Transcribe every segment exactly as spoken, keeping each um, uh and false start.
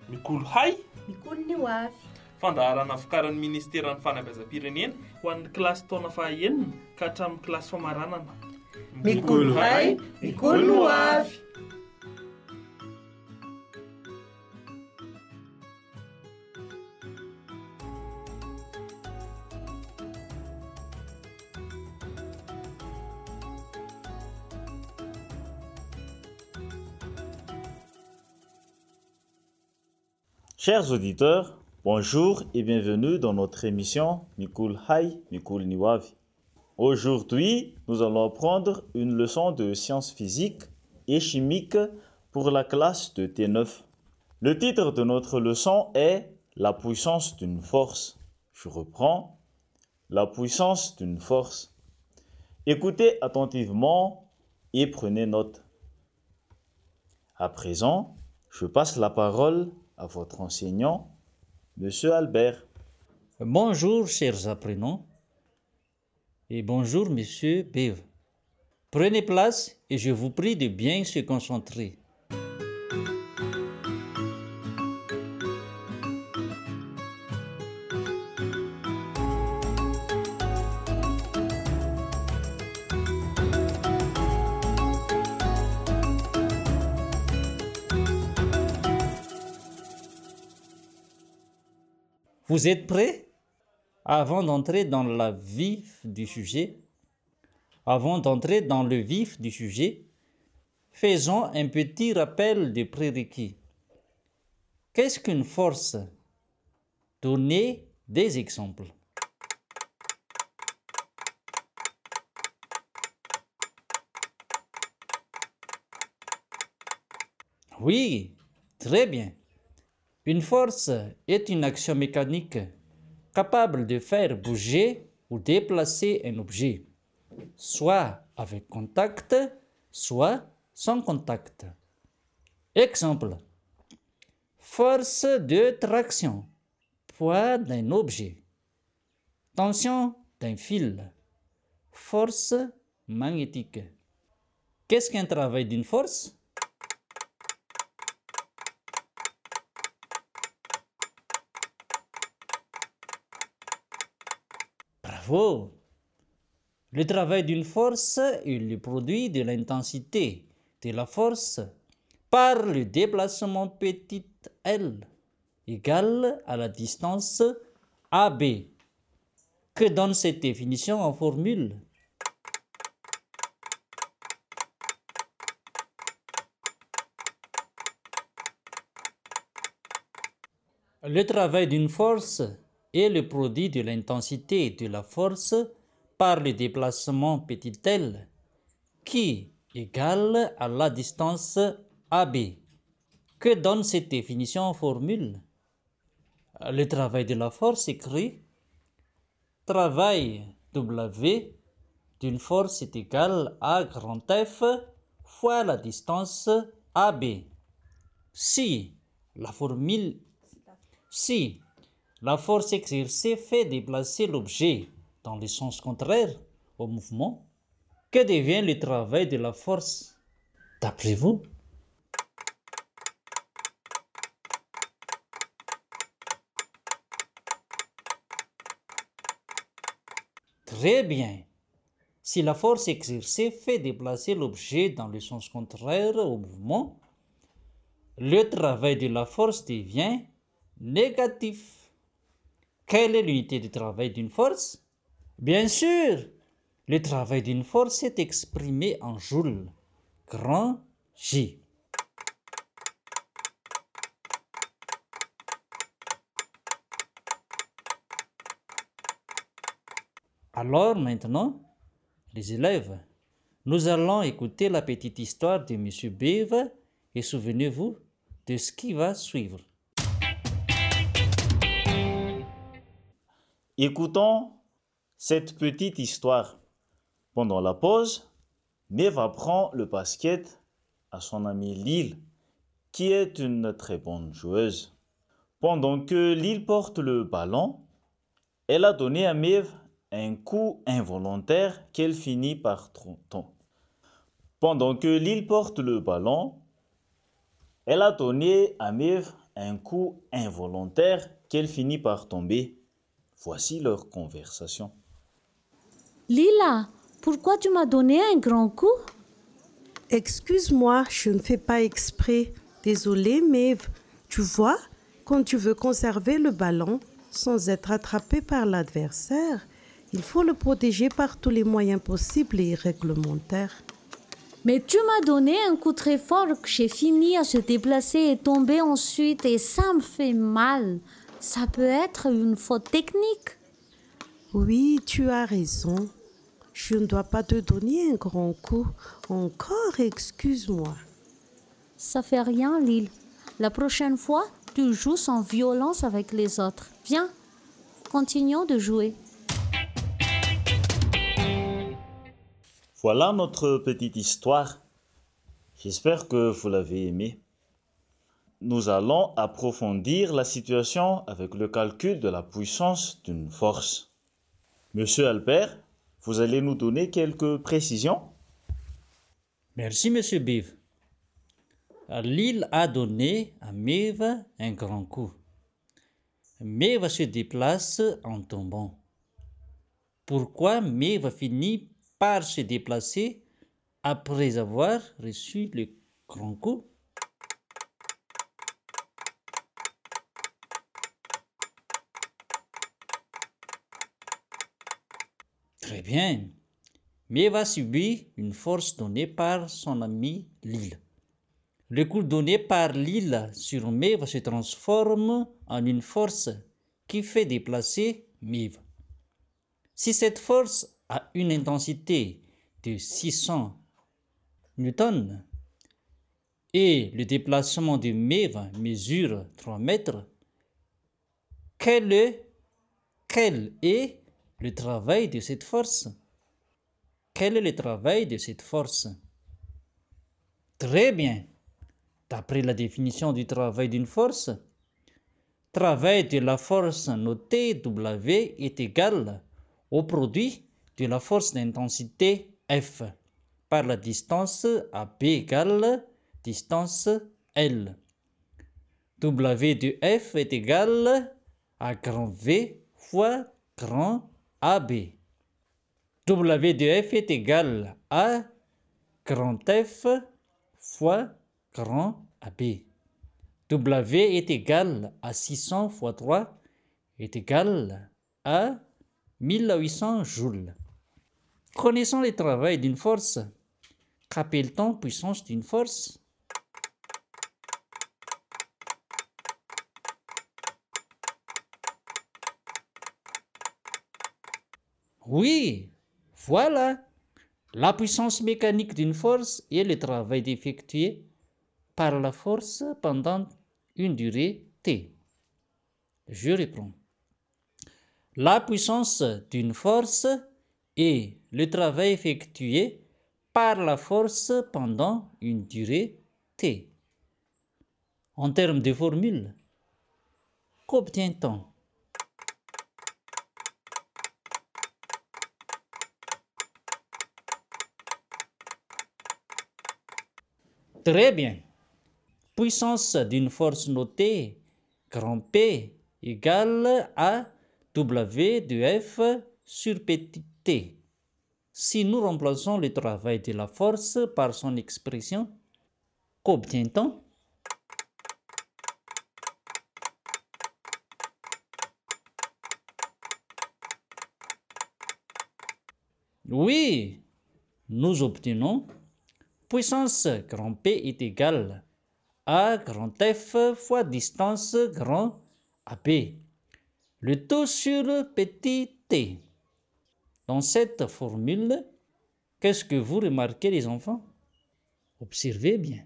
Mikolo hay mikolo ny hoavy. fandaharana vokarin'ny ministeran'ny fanabeazam-pirenena ho an'ny kilasy taona fahaenina ka hatramin'ny kilasy famaranana. Mikolo hay, mikolo ny hoavy. Chers auditeurs, bonjour et bienvenue dans notre émission Mikul Hay, Mikul Niwavi. Aujourd'hui, nous allons apprendre une leçon de sciences physiques et chimiques pour la classe de T neuf. Le titre de notre leçon est La puissance d'une force. Je reprends. La puissance d'une force. Écoutez attentivement et prenez note. À présent, je passe la parole à votre enseignant, Monsieur Albert. Bonjour, chers apprenants, et bonjour, Monsieur Bev. Prenez place et je vous prie de bien se concentrer. Vous êtes prêts? Avant d'entrer dans le vif du sujet, avant d'entrer dans le vif du sujet, faisons un petit rappel des prérequis. Qu'est-ce qu'une force? Donnez des exemples. Oui, très bien. Une force est une action mécanique capable de faire bouger ou déplacer un objet, soit avec contact, soit sans contact. Exemple, force de traction, poids d'un objet, tension d'un fil, force magnétique. Qu'est-ce qu'un travail d'une force? Bravo! Le travail d'une force est le produit de l'intensité de la force par le déplacement petit l égale à la distance A B. Que donne cette définition en formule? Le travail d'une force est le produit de l'intensité de la force par le déplacement petit l, qui est égal à la distance A B. Que donne cette définition en formule? Le travail de la force écrit travail W d'une force est égal à grand F fois la distance A B. Si la formule si la force exercée fait déplacer l'objet dans le sens contraire au mouvement, que devient le travail de la force d'après vous? Très bien. Si la force exercée fait déplacer l'objet dans le sens contraire au mouvement, le travail de la force devient négatif. Quelle est l'unité de travail d'une force? Bien sûr, le travail d'une force est exprimé en joules, grand J. Alors maintenant, les élèves, nous allons écouter la petite histoire de Monsieur Bev et souvenez-vous de ce qui va suivre. Écoutons cette petite histoire. Pendant la pause, Mev apprend le basket à son amie Lille, qui est une très bonne joueuse. Pendant que Lille porte le ballon, elle a donné à Mev un coup involontaire qu'elle finit par tomber. Pendant que Lille porte le ballon, elle a donné à Mev un coup involontaire qu'elle finit par tomber. Voici leur conversation. Lila, pourquoi tu m'as donné un grand coup? Excuse-moi, je ne fais pas exprès. Désolée, Maeve. Tu vois, quand tu veux conserver le ballon sans être attrapé par l'adversaire, il faut le protéger par tous les moyens possibles et réglementaires. Mais tu m'as donné un coup très fort que j'ai fini à se déplacer et tomber ensuite et ça me fait mal. Ça peut être une faute technique. Oui, tu as raison. Je ne dois pas te donner un grand coup. Encore, excuse-moi. Ça fait rien, Lille. La prochaine fois, tu joues sans violence avec les autres. Viens, continuons de jouer. Voilà notre petite histoire. J'espère que vous l'avez aimée. Nous allons approfondir la situation avec le calcul de la puissance d'une force. Monsieur Albert, vous allez nous donner quelques précisions? Merci, Monsieur Bive. Lille a donné à Maeve un grand coup. Maeve se déplace en tombant. Pourquoi Maeve finit par se déplacer après avoir reçu le grand coup? Très bien. Maeve a subi une force donnée par son ami Lille. Le coup donné par Lille sur Maeve se transforme en une force qui fait déplacer Maeve. Si cette force a une intensité de six cents newtons et le déplacement de Maeve mesure trois mètres, quel est, quel est le travail de cette force? Quel est le travail de cette force? Très bien. D'après la définition du travail d'une force, travail de la force notée W est égal au produit de la force d'intensité F par la distance A B égale distance L. W de F est égal à grand V fois grand A B. W de F est égal à grand F fois grand A B. W est égal à six cents fois trois est égal à mille huit cents joules. Connaissons le travail d'une force. Qu'appelle-t-on puissance d'une force? Oui, voilà. La puissance mécanique d'une force est le travail effectué par la force pendant une durée T. Je reprends. La puissance d'une force est le travail effectué par la force pendant une durée T. En termes de formule, qu'obtient-on? Très bien. Puissance d'une force notée, grand P égale à W de F sur petit t. Si nous remplaçons le travail de la force par son expression, qu'obtient-on? Oui, nous obtenons puissance grand P est égale à grand F fois distance grand A B. Le tout sur petit t. Dans cette formule, qu'est-ce que vous remarquez les enfants? Observez bien.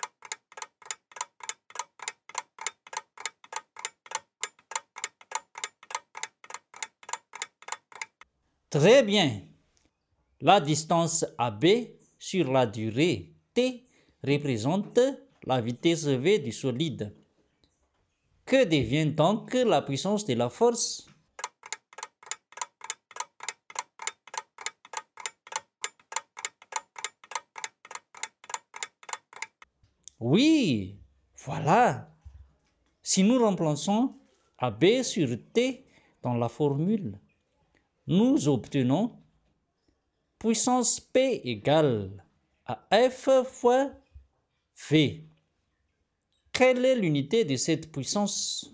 Très bien. La distance A B sur la durée T représente la vitesse V du solide. Que devient donc la puissance de la force? Oui, voilà. Si nous remplaçons A B sur T dans la formule, nous obtenons puissance P égale à F fois V. Quelle est l'unité de cette puissance?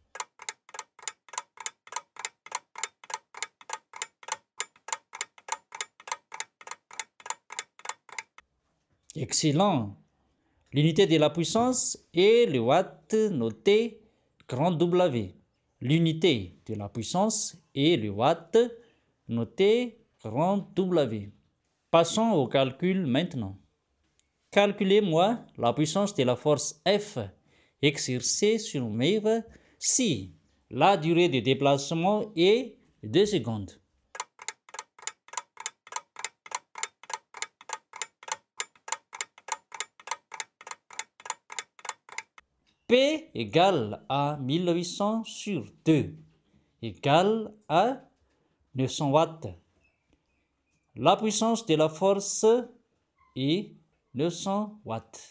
Excellent. L'unité de la puissance est le watt noté grand W. L'unité de la puissance est le watt noté grand W. Passons au calcul maintenant. Calculez-moi la puissance de la force F exercée sur Maeve si la durée de déplacement est deux secondes. P égale à mille huit cents sur deux égale à neuf cents watts. La puissance de la force est neuf cents watts.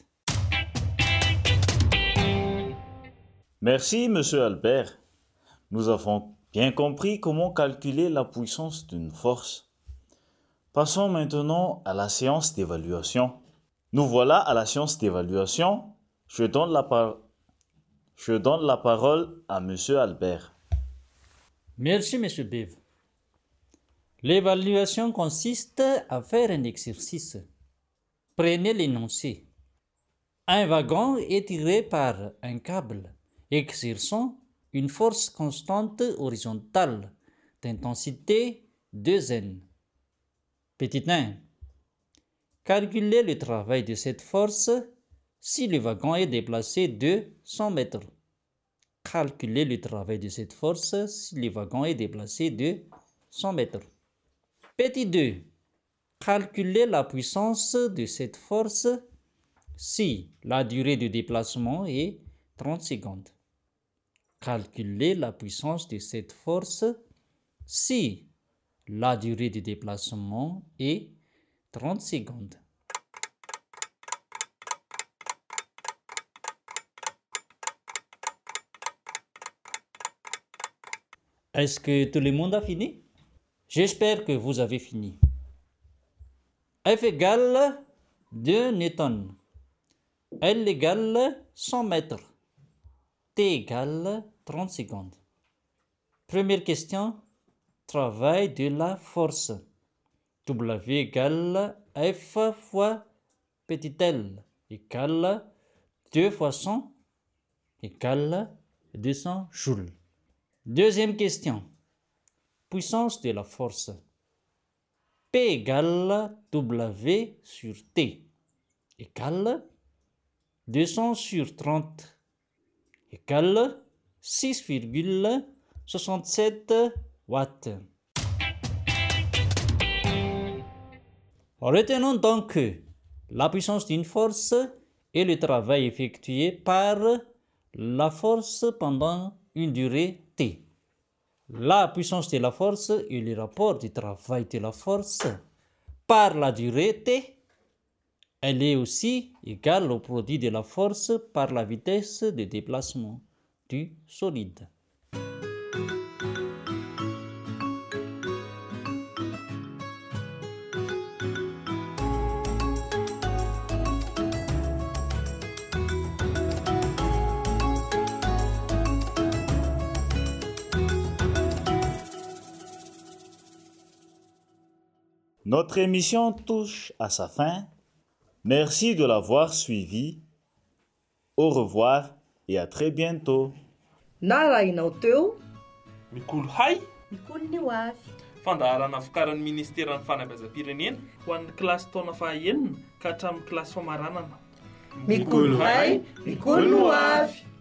Merci, monsieur Albert. Nous avons bien compris comment calculer la puissance d'une force. Passons maintenant à la séance d'évaluation. Nous voilà à la séance d'évaluation. Je donne la, par... Je donne la parole à monsieur Albert. Merci, monsieur Bev. L'évaluation consiste à faire un exercice. Prenez l'énoncé. Un wagon est tiré par un câble exerçant une force constante horizontale d'intensité deux N. Petit un. Calculez le travail de cette force si le wagon est déplacé de cent mètres. Calculez le travail de cette force si le wagon est déplacé de cent mètres. Petit deux. Calculez la puissance de cette force si la durée de déplacement est trente secondes. Calculez la puissance de cette force si la durée de déplacement est trente secondes. Est-ce que tout le monde a fini? J'espère que vous avez fini. F égale deux newtons. L égale cent mètres. T égale trente secondes. Première question. Travail de la force. W égale F fois petit l égale deux fois cent égale deux cents joules. Deuxième question. Puissance de la force. P égale W sur T égale deux cents sur trente égale six virgule soixante-sept watts. Retenons donc que la puissance d'une force est le travail effectué par la force pendant une durée T. La puissance de la force est le rapport du travail de la force par la durée T. Elle est aussi égale au produit de la force par la vitesse de déplacement du solide. Notre émission touche à sa fin. Merci de l'avoir suivi. Au revoir et à très bientôt. Narainao teo Mikolo hay Mikolo ny ho avy. fandaharana vokarin'ny ministeran'ny fanabeazam-pirenena ho an'ny kilasy taona fahaenina ka hatramin'ny kilasy famaranana. Mikolo hay, mikolo ho avy.